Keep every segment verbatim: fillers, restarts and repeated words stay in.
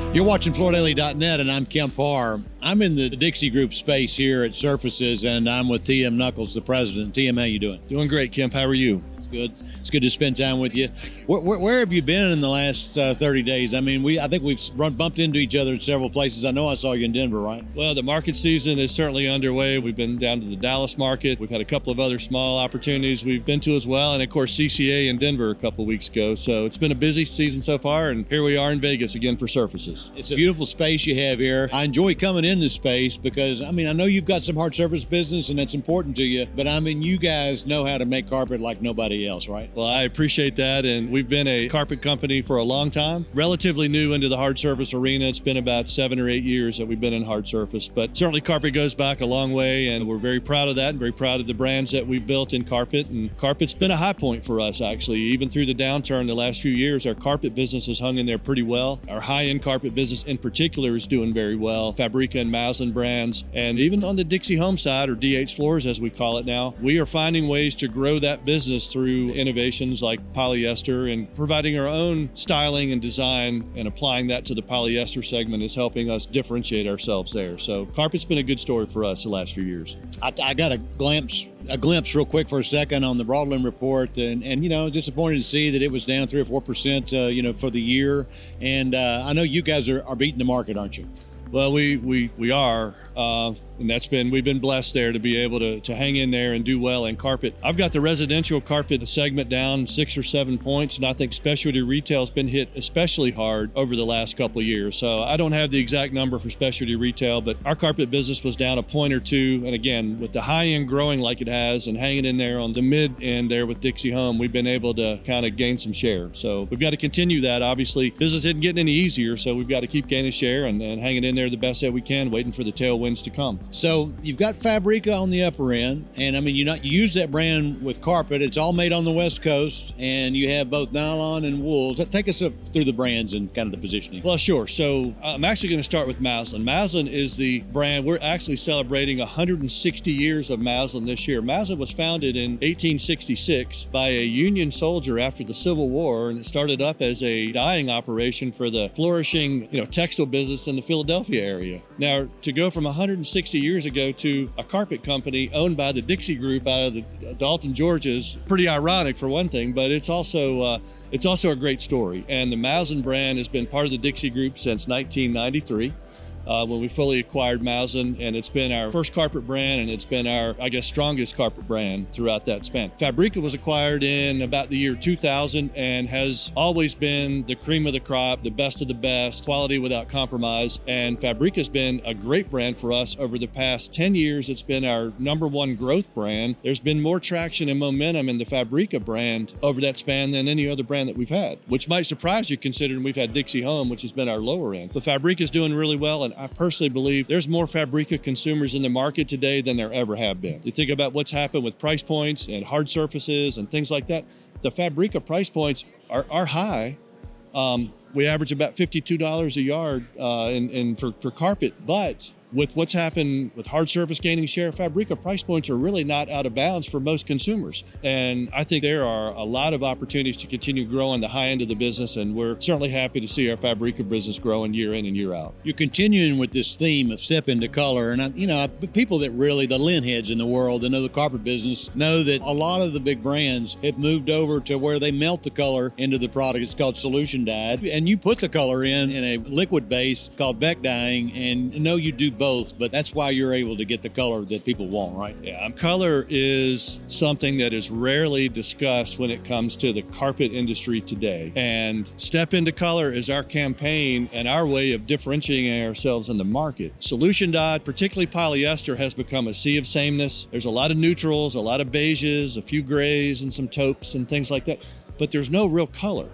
You're watching Floor Daily dot net, and I'm Kemp Parr. I'm in the Dixie Group space here at Surfaces, and I'm with T M Knuckles, the president. T M, how you doing? Doing great, Kemp. How are you? It's good. It's good to spend time with you. Where, where, where have you been in the last uh, thirty days? I mean, we I think we've run bumped into each other in several places. I know I saw you in Denver, right? Well, the market season is certainly underway. We've been down to the Dallas market. We've had a couple of other small opportunities we've been to as well, and of course C C A in Denver a couple of weeks ago. So it's been a busy season so far, and here we are in Vegas again for Surfaces. It's a beautiful space you have here. I enjoy coming in this space because, I mean, I know you've got some hard surface business and that's important to you, but I mean, you guys know how to make carpet like nobody else, right? Well, I appreciate that, and we've been a carpet company for a long time. Relatively new into the hard surface arena. It's been about seven or eight years that we've been in hard surface, but certainly carpet goes back a long way, and we're very proud of that and very proud of the brands that we've built in carpet. And carpet's been a high point for us, actually. Even through the downturn the last few years, our carpet business has hung in there pretty well. Our high-end carpet business in particular is doing very well. Fabrica and Maslin brands, and even on the Dixie Home side, or D H Floors as we call it now, we are finding ways to grow that business through innovations like polyester, and providing our own styling and design and applying that to the polyester segment is helping us differentiate ourselves there. So carpet's been a good story for us the last few years. I, I got a glimpse a glimpse real quick for a second on the Broadland report, and, and you know, disappointed to see that it was down three or four percent, uh, you know, for the year. And uh, I know you guys are, are beating the market, aren't you? Well, we we we are, uh, and that's been we've been blessed there to be able to to hang in there and do well in carpet. I've got the residential carpet segment down six or seven points, and I think specialty retail's been hit especially hard over the last couple of years. So I don't have the exact number for specialty retail, but our carpet business was down a point or two. And again, with the high end growing like it has and hanging in there on the mid end there with Dixie Home, we've been able to kind of gain some share. So we've got to continue that. Obviously, business isn't getting any easier, so we've got to keep gaining share and, and hanging in there the best that we can, waiting for the tailwinds to come. So you've got Fabrica on the upper end, and I mean, you not you use that brand with carpet. It's all made on the West Coast, and you have both nylon and wool. So take us up through the brands and kind of the positioning. Well, sure. So I'm actually going to start with Maslin. Maslin is the brand. We're actually celebrating one hundred sixty years of Maslin this year. Maslin was founded in eighteen sixty-six by a Union soldier after the Civil War, and it started up as a dyeing operation for the flourishing, you know, textile business in the Philadelphia area. Now, to go from one hundred sixty years ago to a carpet company owned by the Dixie Group out of the Dalton, Georgia, is pretty ironic for one thing, but it's also uh, it's also a great story. And the Maslin brand has been part of the Dixie Group since nineteen ninety-three. Uh, when we fully acquired Maslin, and it's been our first carpet brand, and it's been our, I guess, strongest carpet brand throughout that span. Fabrica was acquired in about the year two thousand and has always been the cream of the crop, the best of the best, quality without compromise. And Fabrica's been a great brand for us over the past ten years. It's been our number one growth brand. There's been more traction and momentum in the Fabrica brand over that span than any other brand that we've had, which might surprise you considering we've had Dixie Home, which has been our lower end. But Fabrica's doing really well, and I personally believe there's more Fabrica consumers in the market today than there ever have been. You think about what's happened with price points and hard surfaces and things like that. The Fabrica price points are, are high. Um, we average about fifty-two dollars a yard uh, in, in for, for carpet, but with what's happened with hard surface gaining share, Fabrica price points are really not out of bounds for most consumers. And I think there are a lot of opportunities to continue growing the high end of the business, and we're certainly happy to see our Fabrica business growing year in and year out. You're continuing with this theme of step into color, and I, you know, people that really, the lint heads in the world that know the carpet business, know that a lot of the big brands have moved over to where they melt the color into the product. It's called solution dyed, and you put the color in in a liquid base called Beck dyeing, and I know you do both, but that's why you're able to get the color that people want, right? Yeah, color is something that is rarely discussed when it comes to the carpet industry today. And Step Into Color is our campaign and our way of differentiating ourselves in the market. Solution dyed, particularly polyester, has become a sea of sameness. There's a lot of neutrals, a lot of beiges, a few grays, and some taupes and things like that, but there's no real color.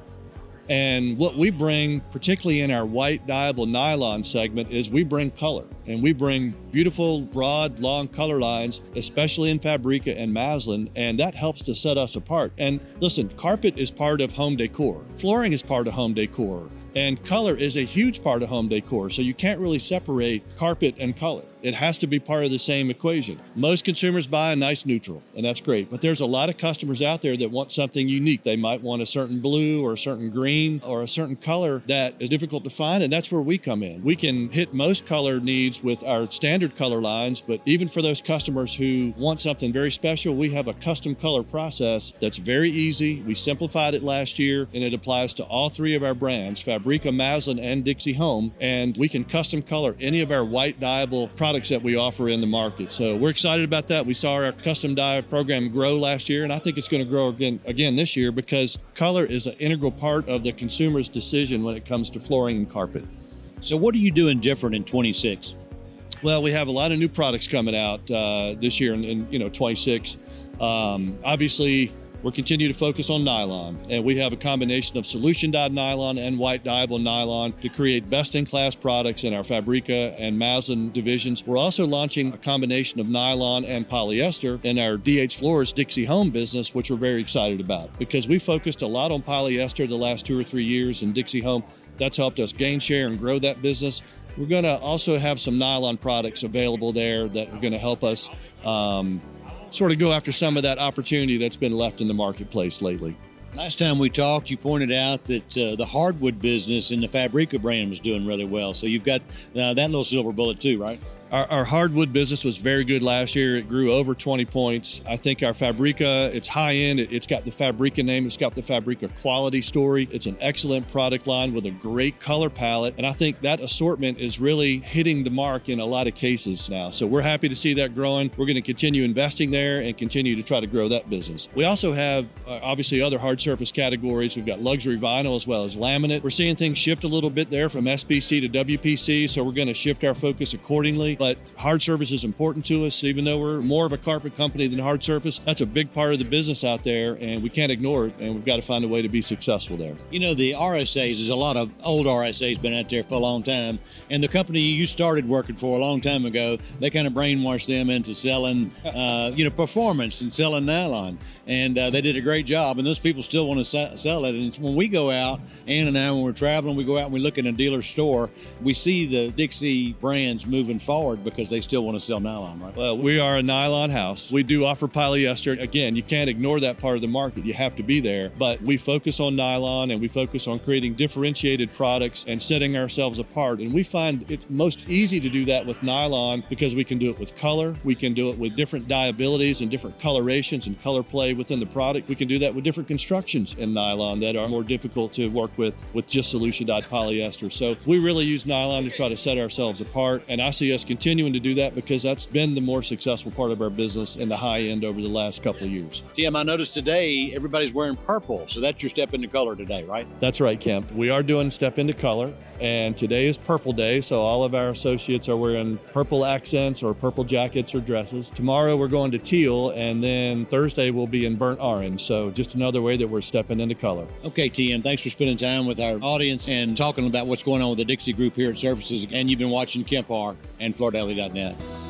And what we bring, particularly in our white dyeable nylon segment, is we bring color. And we bring beautiful, broad, long color lines, especially in Fabrica and Maslin, and that helps to set us apart. And listen, carpet is part of home decor. Flooring is part of home decor. And color is a huge part of home decor, so you can't really separate carpet and color. It has to be part of the same equation. Most consumers buy a nice neutral, and that's great. But there's a lot of customers out there that want something unique. They might want a certain blue or a certain green or a certain color that is difficult to find, and that's where we come in. We can hit most color needs with our standard color lines, but even for those customers who want something very special, we have a custom color process that's very easy. We simplified it last year, and it applies to all three of our brands, Fabrica, Maslin, and Dixie Home, and we can custom color any of our white dyeable products that we offer in the market. So we're excited about that. We saw our custom dye program grow last year, and I think it's going to grow again, again this year because color is an integral part of the consumer's decision when it comes to flooring and carpet. So what are you doing different in twenty-six? Well, we have a lot of new products coming out uh, this year in, in you know twenty-six. Um, obviously, we're continuing to focus on nylon, and we have a combination of solution dyed nylon and white dyeable nylon to create best-in-class products in our Fabrica and Maslin divisions. We're also launching a combination of nylon and polyester in our D H Floors Dixie Home business, which we're very excited about because we focused a lot on polyester the last two or three years in Dixie Home. That's helped us gain share and grow that business. We're going to also have some nylon products available there that are going to help us um, sort of go after some of that opportunity that's been left in the marketplace lately. Last time we talked, you pointed out that uh, the hardwood business in the Fabrica brand was doing really well. So you've got uh, that little silver bullet too, right? Our, our hardwood business was very good last year. It grew over twenty points. I think our Fabrica, it's high end. It, it's got the Fabrica name. It's got the Fabrica quality story. It's an excellent product line with a great color palette. And I think that assortment is really hitting the mark in a lot of cases now. So we're happy to see that growing. We're going to continue investing there and continue to try to grow that business. We also have uh, obviously other hard surface categories. We've got luxury vinyl as well as laminate. We're seeing things shift a little bit there from S P C to W P C. So we're going to shift our focus accordingly. But hard surface is important to us, even though we're more of a carpet company than hard surface. That's a big part of the business out there, and we can't ignore it, and we've got to find a way to be successful there. You know, the R S As, there's a lot of old R S As been out there for a long time, and the company you started working for a long time ago, they kind of brainwashed them into selling, uh, you know, performance and selling nylon, and uh, they did a great job, and those people still want to sell it. And it's when we go out, Ann and I, when we're traveling, we go out and we look in a dealer store, we see the Dixie brands moving forward because they still want to sell nylon, right? Well, we are a nylon house. We do offer polyester. Again, you can't ignore that part of the market. You have to be there. But we focus on nylon, and we focus on creating differentiated products and setting ourselves apart. And we find it's most easy to do that with nylon because we can do it with color. We can do it with different dye abilities and different colorations and color play within the product. We can do that with different constructions in nylon that are more difficult to work with with just solution dyed polyester. So we really use nylon to try to set ourselves apart. And I see us continuing to do that because that's been the more successful part of our business in the high end over the last couple of years. Tim, I noticed today everybody's wearing purple, so that's your step into color today, right? That's right, Kemp. We are doing step into color, and today is Purple Day, so all of our associates are wearing purple accents or purple jackets or dresses. Tomorrow we're going to teal, and then Thursday we'll be in burnt orange, so just another way that we're stepping into color. Okay, Tim, thanks for spending time with our audience and talking about what's going on with the Dixie Group here at Surfaces, and you've been watching Kemp R and Fleur Daly dot net.